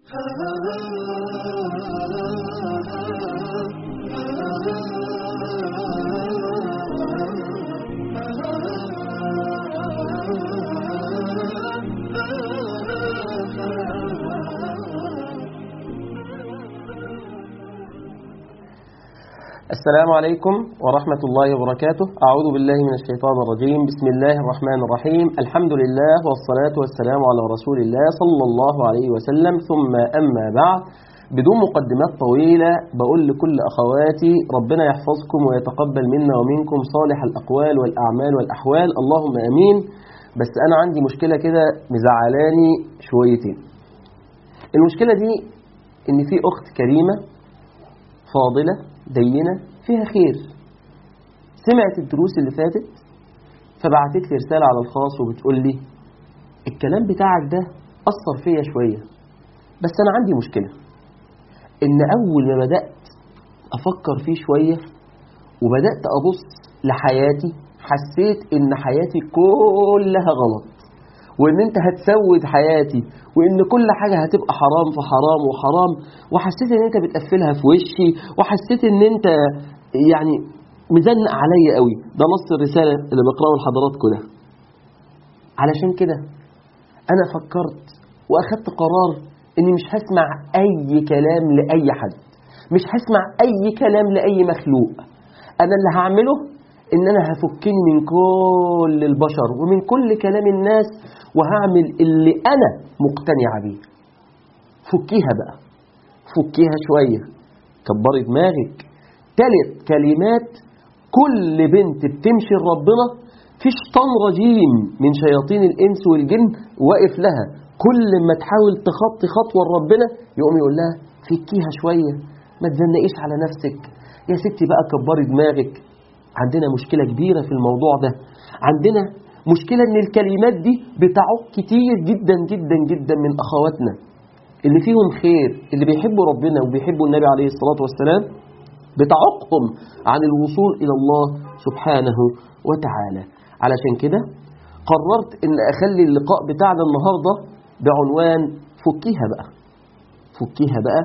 السلام عليكم ورحمة الله وبركاته. أعوذ بالله من الشيطان الرجيم. بسم الله الرحمن الرحيم. الحمد لله والصلاة والسلام على رسول الله صلى الله عليه وسلم، ثم أما بعد. بدون مقدمات طويلة بقول لكل أخواتي ربنا يحفظكم ويتقبل منا ومنكم صالح الأقوال والأعمال والأحوال، اللهم أمين. بس أنا عندي مشكلة كده مزعلاني شويتين. المشكلة دي إن في أخت كريمة فاضلة دينة فيها خير، سمعت الدروس اللي فاتت فبعتت لي رسالة على الخاص وبتقول لي الكلام بتاعك ده أثر فيا شوية، بس أنا عندي مشكلة إن أول ما بدأت أفكر فيه شوية وبدأت أبص لحياتي حسيت إن حياتي كلها غلط، وإن أنت هتسود حياتي، وإن كل حاجة هتبقى حرام في حرام وحرام، وحسيت إن أنت بتقفلها في وشي، وحسيت إن أنت يعني مزنق عليا قوي. ده نص الرسالة اللي بقرأه لحضراتكم ده. علشان كده أنا فكرت وأخدت قرار إني مش هسمع أي كلام لأي حد، مش هسمع أي كلام لأي مخلوق. أنا اللي هعمله إن أنا هفكني من كل البشر ومن كل كلام الناس، وهعمل اللي أنا مقتنع بيه. فكيها بقى، فكيها شوية، كبري دماغك. تلت كلمات كل بنت بتمشي لربنا في شيطان رجيم من شياطين الإنس والجن واقف لها، كل ما تحاول تخطي خطوة لربنا يقوم يقول لها فكيها شوية، ما تزنقيش على نفسك يا ستي بقى، كبري دماغك. عندنا مشكلة كبيرة في الموضوع ده، عندنا مشكلة ان الكلمات دي بتعوق كتير جدا جدا جدا من اخواتنا اللي فيهم خير، اللي بيحبوا ربنا وبيحبوا النبي عليه الصلاة والسلام، بتعوقهم عن الوصول الى الله سبحانه وتعالى. علشان كده قررت ان اخلي اللقاء بتاعنا النهاردة بعنوان فكيها بقى. فكيها بقى.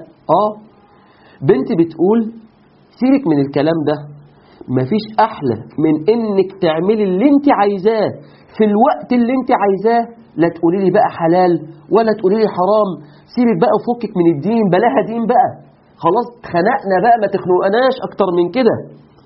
بنتي بتقول سيبك من الكلام ده، مفيش احلى من انك تعملي اللي انت عايزاه في الوقت اللي انت عايزاه، لا تقولي لي بقى حلال ولا تقولي لي حرام. سيبك بقى وفكك من الدين، بلاها دين بقى، خلاص اتخنقنا بقى، ما تخنقناش اكتر من كده.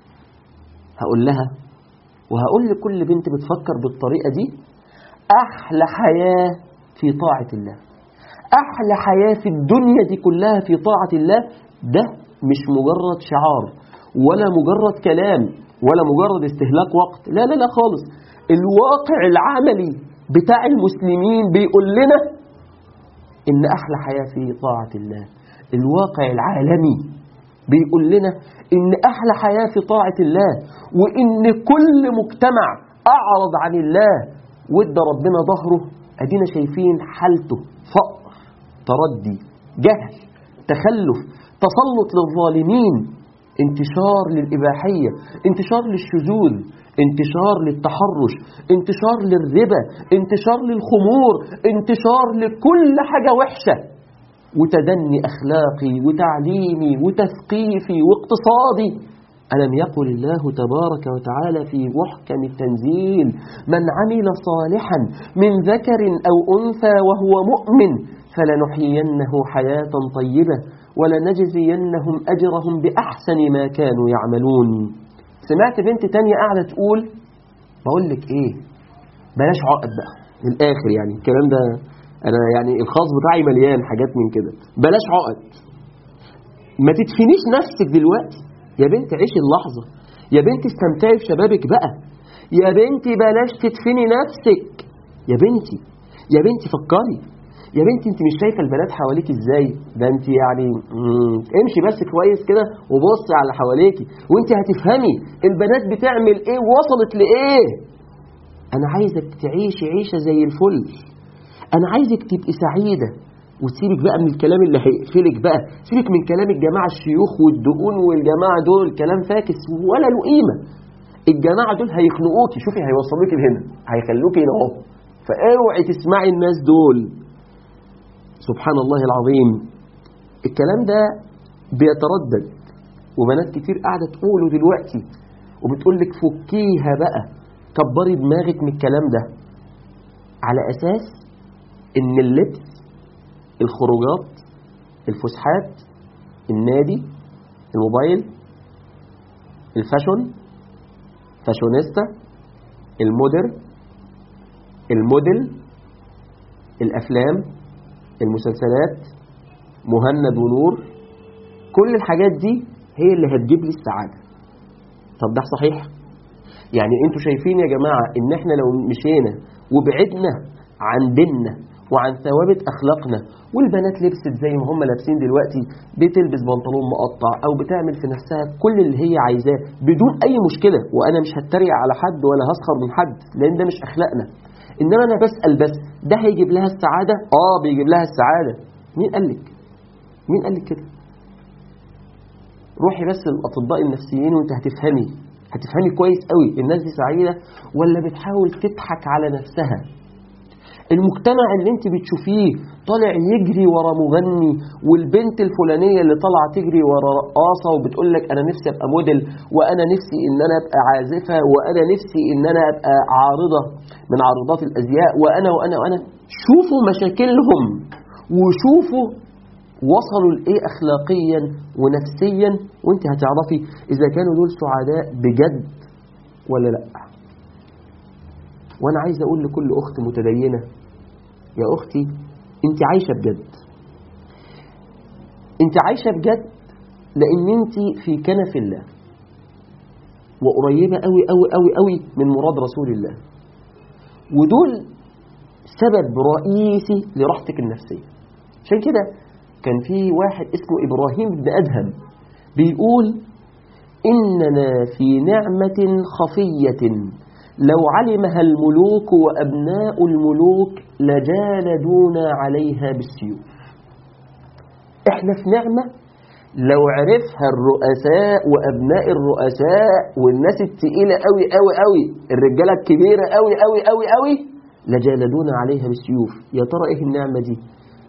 هقول لها وهقول لكل بنت بتفكر بالطريقة دي، احلى حياة في طاعة الله، احلى حياة في الدنيا دي كلها في طاعة الله. ده مش مجرد شعار ولا مجرد كلام ولا مجرد استهلاك وقت، لا لا لا خالص. الواقع العملي بتاع المسلمين بيقول لنا إن أحلى حياة في طاعة الله. الواقع العالمي بيقول لنا إن أحلى حياة في طاعة الله، وإن كل مجتمع أعرض عن الله وادى ربنا ظهره أدينا شايفين حالته: فقر، تردي، جهل، تخلف، تسلط للظالمين، انتشار للإباحية، انتشار للشذوذ، انتشار للتحرش، انتشار للربا، انتشار للخمور، انتشار لكل حاجة وحشة، وتدني أخلاقي وتعليمي وتثقيفي واقتصادي. ألم يقل الله تبارك وتعالى في محكم التنزيل: من عمل صالحا من ذكر أو أنثى وهو مؤمن فلنحيينه حياة طيبة ولنجزينهم أجرهم بأحسن ما كانوا يعملون. سمعت بنت تانية قاعدة تقول بقول لك إيه، بلاش عقد بقى، من الآخر يعني الكلام ده أنا يعني الخاص بتاعي مليان حاجات من كده. بلاش عقد، ما تدفنيش نفسك دلوقتي يا بنت، عيشي اللحظة يا بنت، استمتعي بشبابك بقى يا بنتي، بلاش تدفني نفسك يا بنتي. يا بنتي فكري يا بنتي، انت مش شايفه البنات حواليك ازاي؟ ده انت يعني امشي بس كويس كده وبصي على حواليكي وانت هتفهمي البنات بتعمل ايه ووصلت لايه. انا عايزك تعيشي عيشه زي الفل، انا عايزك تبقي سعيده، وتسيبك بقى من الكلام اللي هيقفلك بقى. سيبك من كلام الجماعه الشيوخ والدقون والجماعه دول، كلام فاكس ولا له قيمه. الجماعه دول هيخنقوكي، شوفي هيوصلوكي لهنا، هيخلوكي هنا اهو، فاوعي تسمعي الناس دول. سبحان الله العظيم. الكلام ده بيتردد، وبنات كتير قاعدة تقوله دلوقتي وبتقول لك فكيها بقى، كبري دماغك من الكلام ده، على أساس إن اللبس، الخروجات، الفسحات، النادي، الموبايل، الفاشون، فاشونيستا، الموديل، الأفلام، المسلسلات، مهند ونور، كل الحاجات دي هي اللي هتجيب لي السعادة. طب ده صحيح؟ يعني انتوا شايفين يا جماعة ان احنا لو مشينا وبعدنا عن ديننا وعن ثوابت اخلاقنا، والبنات لبست زي ما هم لابسين دلوقتي، بتلبس بنطلون مقطع او بتعمل في نفسها كل اللي هي عايزاه بدون اي مشكلة، وانا مش هتريق على حد ولا هسخر من حد لان ده مش اخلاقنا، انما انا بسأل بس ده هيجيب لها السعادة؟ بيجيب لها السعادة. مين قال لك كده؟ روحي بس للاطباء النفسيين وانت هتفهمي كويس قوي الناس دي سعيدة ولا بتحاول تضحك على نفسها. المجتمع اللي انت بتشوفيه طالع يجري ورا مغني، والبنت الفلانية اللي طالعه تجري ورا رقاصة وبتقول لك انا نفسي ابقى موديل، وانا نفسي ان انا ابقى عازفة، وانا نفسي ان انا ابقى عارضة من عارضات الازياء، وانا شوفوا مشاكلهم وشوفوا وصلوا لإيه أخلاقيا ونفسيا، وانت هتعرفي إذا كانوا دول سعداء بجد ولا لأ. وأنا عايز أقول لكل أخت متدينة، يا أختي انت عايشة بجد، انت عايشة بجد لأن انت في كنف الله وقريبة قوي قوي قوي قوي من مراد رسول الله، ودول سبب رئيسي لراحتك النفسية. عشان كده كان في واحد اسمه إبراهيم بن أدهم بيقول إننا في نعمة خفية لو علمها الملوك وأبناء الملوك لجالدونا عليها بالسيوف. إحنا في نعمة لو عرفها الرؤساء وأبناء الرؤساء والناس التقيلة قوي قوي قوي، الرجالة الكبيرة قوي قوي قوي قوي، لجالدونا عليها بالسيوف. يا ترى إيه النعمة دي؟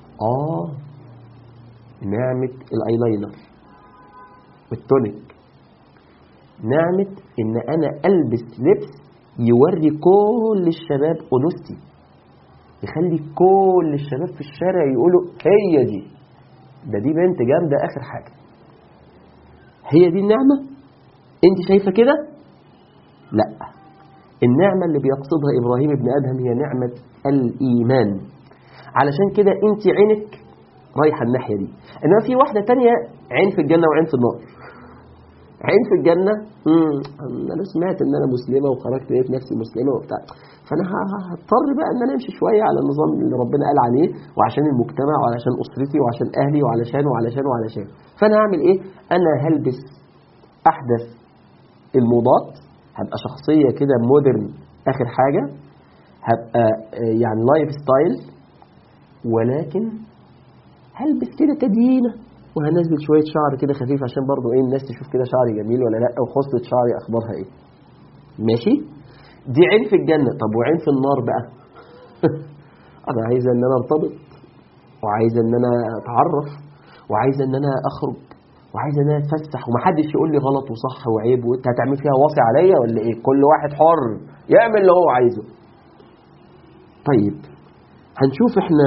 نعمة الايلاينر والتونيك، نعمة ان انا البس لبس يوري كل الشباب انوثتي، يخلي كل الشباب في الشارع يقولوا هي دي بنت جامدة اخر حاجة. هي دي النعمة؟ انت شايفة كده؟ لا، النعمة اللي بيقصدها ابراهيم ابن ادهم هي نعمة الايمان. علشان كده انت عينك رايحة الناحية دي، انما في واحدة تانية عين في الجنة وعين في النار. عين في الجنة، انا سمعت ان انا مسلمة وخرجت لقيت نفسي مسلمة وبتاع، فانا هضطر بقى ان انا امشي شوية على النظام اللي ربنا قال عليه، وعشان المجتمع وعشان اسرتي وعشان اهلي وعلشان فانا هعمل ايه؟ انا هلبس احدث الموضات، هبقى شخصية كده مودرن اخر حاجة، هبقى يعني لايف ستايل، ولكن هلبس كده تدينة وهنزل شوية شعر كده خفيف عشان برضو ايه الناس تشوف كده شعري جميل ولا لا، وخصلة شعري اخبارها ايه. ماشي؟ دي عين في الجنة. طب وعين في النار بقى؟ انا عايزة ان انا ارتبط، وعايزة ان انا اتعرف، وعايزة ان انا اخرج، وعايزة ان انا اتفسح، ومحدش يقول لي غلط وصح وعيب وانت هتعمل فيها واصي عليا ولا ايه؟ كل واحد حر يعمل اللي هو عايزه. طيب هنشوف احنا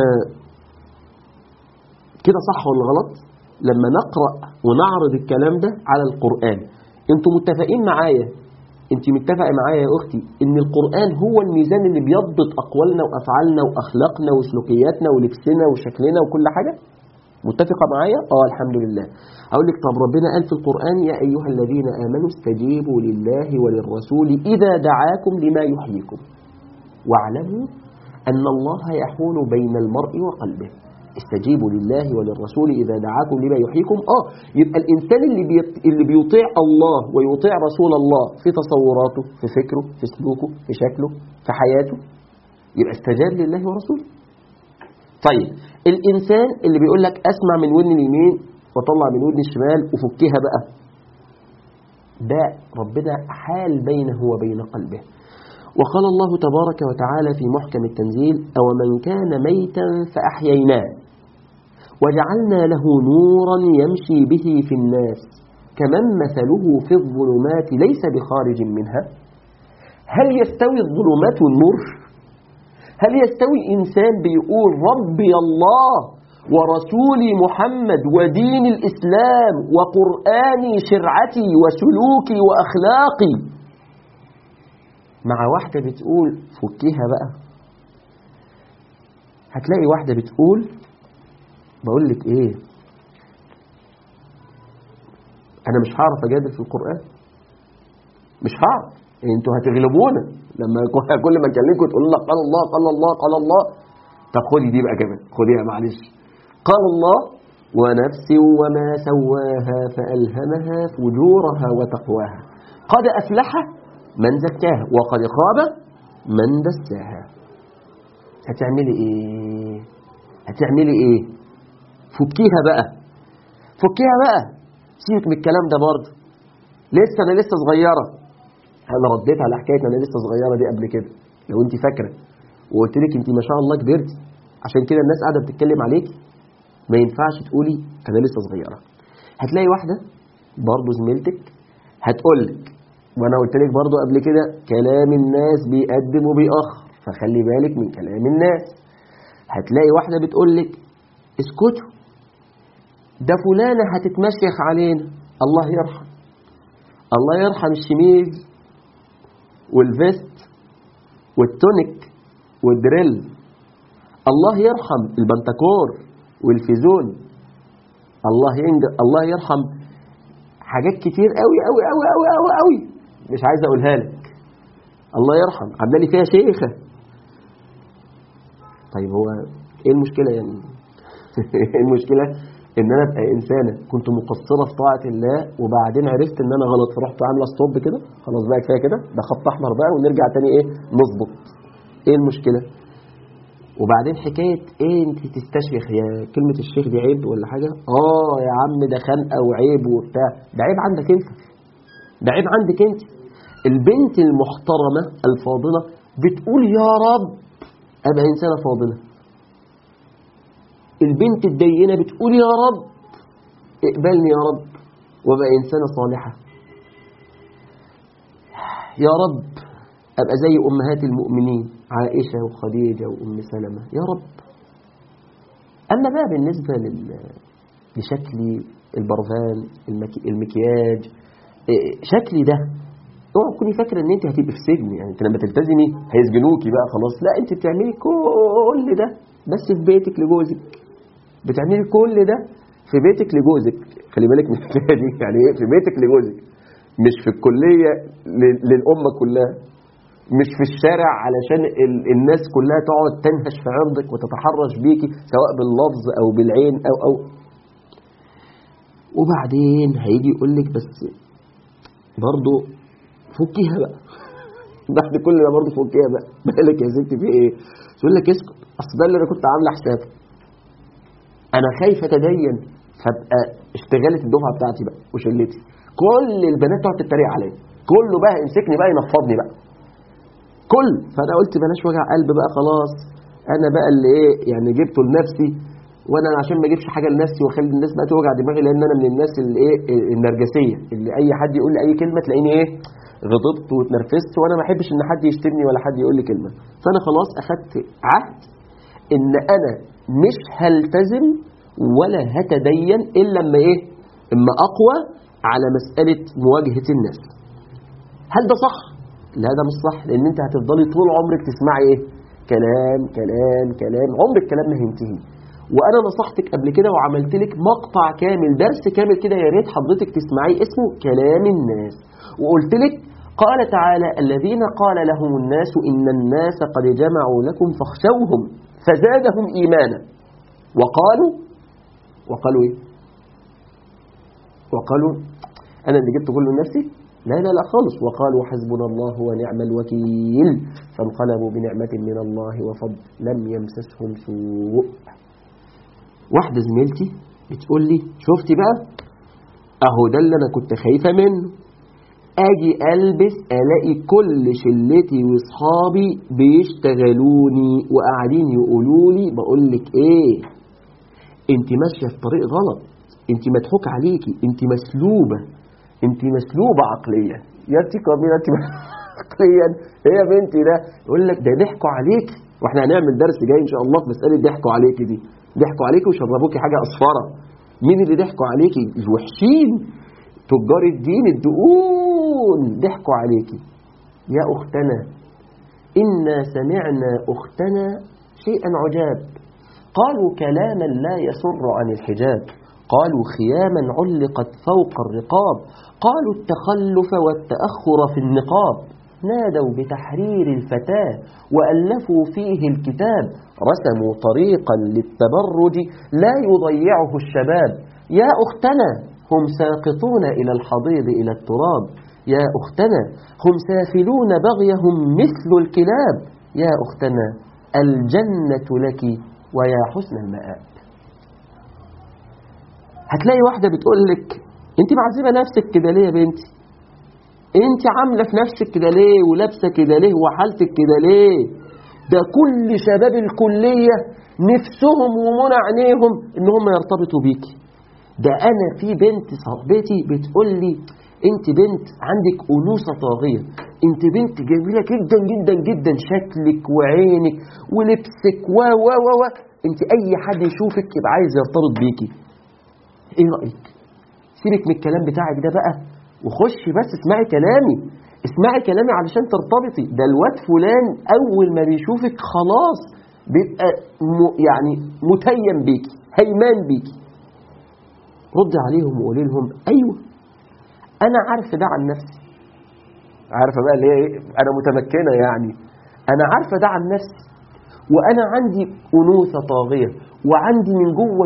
كده صح ولا غلط لما نقرأ ونعرض الكلام ده على القرآن. انتوا متفقين معايا، انت متفقة معايا يا اختي ان القرآن هو الميزان اللي بيضبط اقوالنا وافعالنا واخلاقنا وسلوكياتنا ولبسنا وشكلنا وكل حاجة؟ متفقة معايا؟ الحمد لله. اقول لك طب ربنا قال في القرآن يا ايها الذين امنوا استجيبوا لله وللرسول اذا دعاكم لما يحييكم واعلموا ان الله يحول بين المرء وقلبه. استجيبوا لله وللرسول إذا دعاكم لما يحييكم. يبقى الإنسان اللي بيطيع الله ويطيع رسول الله في تصوراته، في فكره، في سلوكه، في شكله، في حياته، يبقى استجاب لله ورسوله. طيب الإنسان اللي بيقول لك أسمع من ودن اليمين وطلع من ودن الشمال وفكها بقى، ده ربنا حال بينه وبين قلبه. وقال الله تبارك وتعالى في محكم التنزيل أو من كان ميتا فأحييناه وجعلنا له نورا يمشي به في الناس كمن مثله في الظلمات ليس بخارج منها. هل يستوي الظلمات والنور؟ هل يستوي إنسان بيقول ربي الله ورسولي محمد ودين الإسلام وقرآني شرعتي وسلوكي وأخلاقي، مع واحدة بتقول فكيها بقى؟ هتلاقي واحدة بتقول بقول لك ايه، انا مش هعرف اجادل في القرآن، مش هعرف، انتوا هتغلبونا لما كل ما اكلمكم تقولوا لنا قال الله قال الله قال الله. طب خدي دي بقى كمان، خديها معلش. قال الله ونفس وما سواها فألهمها فجورها وتقواها قد أفلح من زكاها وقد خاب من دساها. هتعملي ايه؟ هتعملي ايه؟ فكيها بقى، فكيها بقى، سيبك من الكلام ده برضه. انا لسه صغيرة. انا رديت على حكاية انا لسه صغيرة دي قبل كده لو انت فاكرة، وقلت لك انت ما شاء الله كبرتي عشان كده الناس قاعدة بتتكلم عليك، ما ينفعش تقولي انا لسه صغيرة. هتلاقي واحدة برضه زميلتك هتقولك، وانا قلت لك برضه قبل كده كلام الناس بيقدم وبيأخر، فخلي بالك من كلام الناس. هتلاقي واحدة بتقولك اسكتوا ده فلانة هتتمشيخ علينا. الله يرحم، الله يرحم الشميز والفيست والتونيك والدريل، الله يرحم البنتكور والفيزون، الله يرحم حاجات كتير قوي قوي قوي قوي قوي قوي مش عايز اقولها لك. الله يرحم عمالي فيها شيخة. طيب هو ايه المشكلة يعني؟ ايه المشكلة ان انا ابقى انسانة كنت مقصرة في طاعة الله وبعدين عرفت ان انا غلط فرحت عاملة ستوب كده، خلاص بقى كفاية كده، ده خط احمر بقى ونرجع تاني ايه نظبط. ايه المشكلة؟ وبعدين حكاية ايه انت تستشيخ، يا كلمة الشيخ دي عيب ولا حاجة؟ يا عم ده خنقة وعيب وبتاع، ده عيب عندك انت، ده عيب عندك انت. البنت المحترمة الفاضلة بتقول يا رب ابقى انسانة فاضلة. البنت الدينة بتقول يا رب اقبلني يا رب وابقى انسانة صالحة. يا رب ابقى زي امهات المؤمنين عائشة وخديجة وام سلمة يا رب. اما بقى بالنسبة لشكلي البرفان المكياج شكلي ده، اوعى تكوني فاكره ان انت هتبقي في سجن، يعني انت لما تلتزمي هيسجنوكي بقى خلاص، لا انت بتعملي كل ده بس في بيتك لجوزك، بتعملي كل ده في بيتك لجوزك. خلي بالك من الحكايه دي، يعني ايه في بيتك لجوزك؟ مش في الكليه للامه كلها، مش في الشارع علشان الناس كلها تقعد تنهش في عرضك وتتحرش بيكي سواء باللفظ او بالعين او وبعدين هيجي يقول لك بس برضه فكيها بقى. بعد كل ده برضه فكيها بقى، مالك يا ستي في ايه؟ تقول لك اسكت، اصل ده اللي انا كنت عامله حسابه، انا خايفه اتدين فابقى اشتغلت الدفعه بتاعتي بقى وشلتي، كل البنات تقعد تتريق عليا، كله بقى يمسكني بقى ينفضني بقى فانا قلت بلاش وجع قلب بقى خلاص، انا بقى اللي ايه يعني جبته لنفسي، وانا عشان ما اجيبش حاجه لنفسي واخلي الناس بقى توجع دماغي، لان انا من الناس اللي ايه النرجسيه اللي اي حد يقول لي اي كلمه تلاقيني ايه غضبت واتنرفزت، وانا ما احبش ان حد يشتمني ولا حد يقول لي كلمه. فانا خلاص اخدت عهد ان انا مش هلتزم ولا هتدين الا لما ايه اما اقوى على مساله مواجهه الناس. هل ده صح؟ لا ده مش صح، لان انت هتفضلي طول عمرك تسمعي ايه كلام كلام كلام، عمر الكلام ما هينتهي. وانا نصحتك قبل كده وعملت لك مقطع كامل درس كامل كده، يا ريت حضرتك تسمعيه، اسمه كلام الناس، وقلت لك قال تعالى الذين قال لهم الناس ان الناس قد جمعوا لكم فاخشوهم فزادهم ايمانا وقالوا ايه؟ وقالوا انا اللي جبت كله لنفسي؟ لا خالص، وقالوا حسبنا الله ونعم الوكيل فانقلبوا بنعمة من الله وفضل لم يمسسهم سوء. واحدة زميلتي بتقول لي شفتي بقى اهو ده اللي انا كنت خايفة منه، اجي البس الاقي كل شلتي واصحابي بيشتغلوني وقاعدين يقولوا لي بقول لك ايه انت ماشية في طريق غلط، انت مضحوك عليكي، انت مسلوبة عقليا. يا انت كاملة انت عقليا. هي يا بنتي ده يقول لك ده ضحكوا عليكي، واحنا هنعمل درس جاي ان شاء الله في مسألة ضحكوا عليكي دي. ضحكوا عليكي وشربوكي حاجة أصفرة. مين اللي ضحكوا عليكي؟ الوحشين، تجار الدين الدقون ضحكوا عليكي. يا أختنا إنا سمعنا أختنا شيئا عجاب، قالوا كلاما لا يسر عن الحجاب، قالوا خياما علقت فوق الرقاب، قالوا التخلف والتأخر في النقاب، نادوا بتحرير الفتاة وألفوا فيه الكتاب، رسموا طريقا للتبرج لا يضيعه الشباب. يا أختنا هم ساقطون إلى الحضيض إلى التراب، يا أختنا هم سافلون بغيهم مثل الكلاب، يا أختنا الجنة لك ويا حسن المآب. هتلاقي واحدة بتقول لك انت معذبة نفسك كده ليه يا بنتي؟ انت عاملة في نفسك كده ليه ولابسة كده ليه وحالتك كده ليه؟ ده كل شباب الكلية نفسهم ومنع عينيهم ان هم يرتبطوا بيكي. ده انا في بنت صاحبتي بتقول لي انت بنت عندك انوثة طاغية، انت بنت جميلة جدا جدا جدا، شكلك وعينك ولبسك و انت اي حد يشوفك يبقى عايز يرتبط بيكي. ايه رأيك؟ سيبك من الكلام بتاعك ده بقى وخشي بس اسمعي كلامي علشان ترتبطي. ده الواد فلان اول ما بيشوفك خلاص بيبقى يعني متيم بيكي، هيمان بيكي. رد عليهم وقولي لهم ايوه انا عارفه ده عن نفسي، عارفه بقى اللي هي ايه، انا متمكنه يعني، انا عارفه ده عن نفسي، وانا عندي انوثه طاغيه وعندي من جوه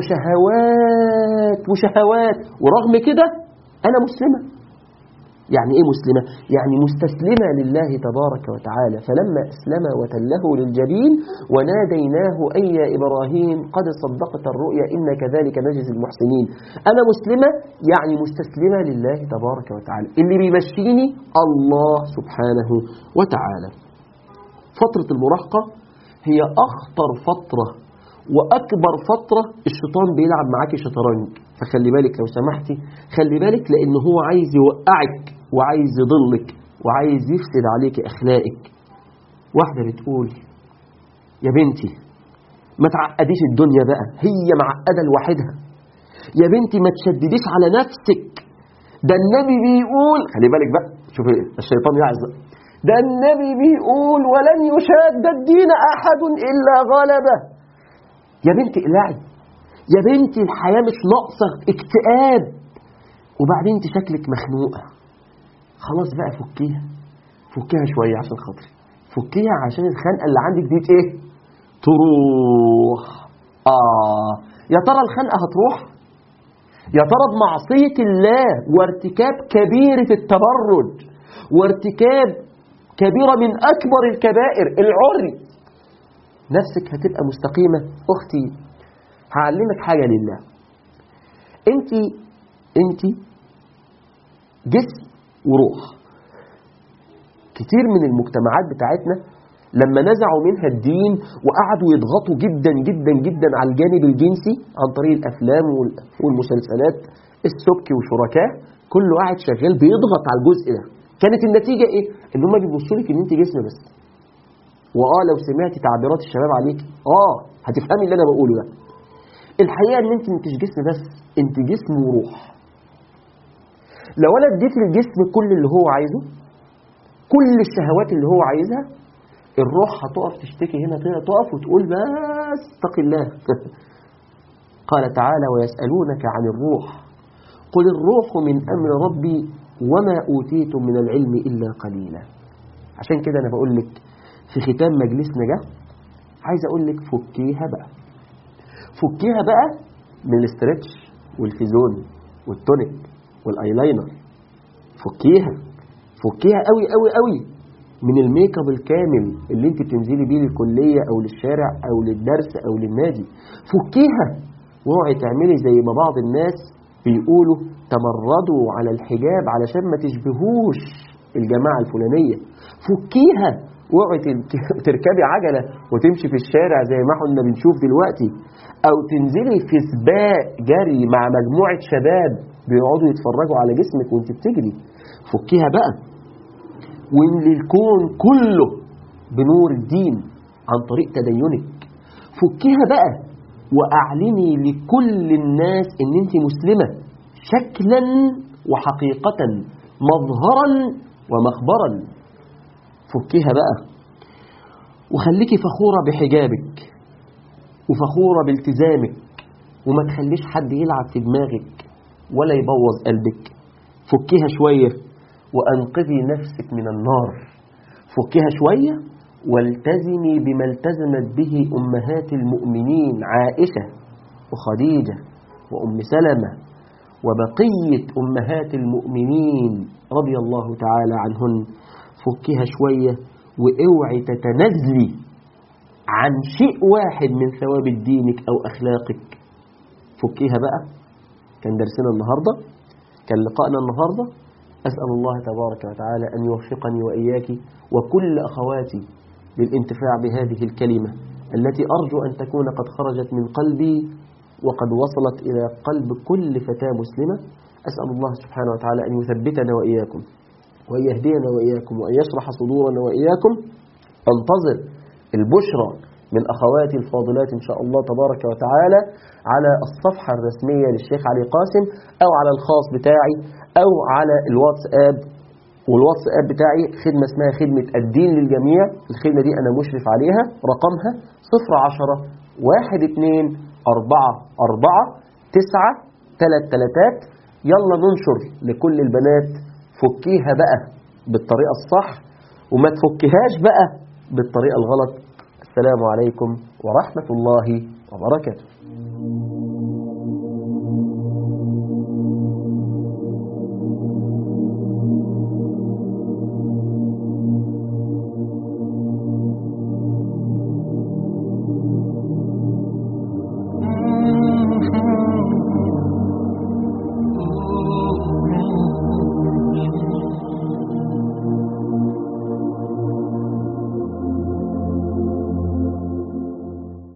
شهوات ورغم كده انا مسلمه. يعني ايه مسلمه؟ يعني مستسلمه لله تبارك وتعالى. فلما اسلم وتله للجبين وناديناه اي يا ابراهيم قد صدقت الرؤيا انا كذلك نجزي المحسنين. انا مسلمه يعني مستسلمه لله تبارك وتعالى، اللي بيمشيني الله سبحانه وتعالى. فتره المراهقه هي اخطر فتره واكبر فتره الشيطان بيلعب معاكي شطرنج، فخلي بالك لو سمحتي، خلي بالك، لان هو عايز يوقعك وعايز يضلك وعايز يفسد عليك اخلاقك. واحده بتقول يا بنتي ما تعقديش الدنيا بقى، هي معقده لوحدها. يا بنتي ما تشدديش على نفسك، ده النبي بيقول، خلي بالك بقى، شوفي الشيطان يعزق، ده النبي بيقول ولن يشاد الدين احد الا غلبه. يا بنتي اقلعي، يا بنتي الحياة مش ناقصة اكتئاب، وبعدين انت شكلك مخنوقة، خلاص بقى فكيها شوية عشان خاطري، فكيها عشان الخنقة اللي عندك دي ايه تروح. يا ترى الخنقة هتروح؟ يا ترى بمعصية الله وارتكاب كبيرة التبرج وارتكاب كبيرة من أكبر الكبائر العري نفسك هتبقى مستقيمة؟ أختي هعلمك حاجة لله، انت جسم وروح. كتير من المجتمعات بتاعتنا لما نزعوا منها الدين وقعدوا يضغطوا جدا جدا جدا على الجانب الجنسي عن طريق الأفلام والمسلسلات، السبكي وشركاه كله قاعد شغال بيضغط على الجزء ده. كانت النتيجة ايه؟ ان هم بيبصوا لك ان انت جسم بس. لو سمعتي تعبيرات الشباب عليك هتفهمي اللي انا بقوله ده. الحقيقة ان انت مش جسم بس، انت جسم وروح. لو انا اديت للجسم كل اللي هو عايزه، كل الشهوات اللي هو عايزها، الروح هتقف تشتكي هنا كده، تقف وتقول بس اتق الله. قال تعالى ويسألونك عن الروح قل الروح من أمر ربي وما أوتيتم من العلم إلا قليلا. عشان كده أنا بقول لك في ختام مجلسنا ده، عايز أقول لك فكيها بقى من الاسترتش والفيزون والتونيك والايلاينر. فكيها قوي قوي قوي من الميك اب الكامل اللي انت بتنزلي بيه للكليه او للشارع او للدرس او للنادي. فكيها واوعي تعملي زي ما بعض الناس بيقولوا تمردوا على الحجاب علشان ما تشبهوش الجماعه الفلانيه. فكيها اوعي تركبي عجلة وتمشي في الشارع زي ما احنا بنشوف دلوقتي، او تنزلي في سباق جري مع مجموعة شباب بيقعدوا يتفرجوا على جسمك وانت بتجري. فكيها بقى، واملي الكون كله بنور الدين عن طريق تدينك. فكيها بقى واعلني لكل الناس ان انت مسلمة شكلا وحقيقة، مظهرا ومخبرا. فكيها بقى وخليكي فخورة بحجابك وفخورة بالتزامك، وما تخليش حد يلعب في دماغك ولا يبوظ قلبك. فكيها شوية وأنقذي نفسك من النار. فكيها شوية والتزمي بما التزمت به أمهات المؤمنين، عائشة وخديجة وأم سلمة وبقية أمهات المؤمنين رضي الله تعالى عنهن. فكيها شوية واوعي تتنزلي عن شيء واحد من ثوابت دينك أو أخلاقك. فكيها بقى. كان درسنا النهاردة، كان لقائنا النهاردة. أسأل الله تبارك وتعالى أن يوفقني وإياك وكل أخواتي للانتفاع بهذه الكلمة التي أرجو أن تكون قد خرجت من قلبي وقد وصلت إلى قلب كل فتاة مسلمة. أسأل الله سبحانه وتعالى أن يثبتنا وإياكم وأن يهدينا وإياكم وأن يشرح صدورنا وإياكم. أنتظر البشرى من أخواتي الفاضلات إن شاء الله تبارك وتعالى على الصفحة الرسمية للشيخ علي قاسم، أو على الخاص بتاعي، أو على الواتساب. والواتساب بتاعي خدمة اسمها خدمة الدين للجميع. الخدمة دي أنا مشرف عليها، رقمها 010-12-44-9-3 يلا ننشر لكل البنات. فكيها بقى بالطريقة الصح وما تفكيهاش بقى بالطريقة الغلط. السلام عليكم ورحمة الله وبركاته.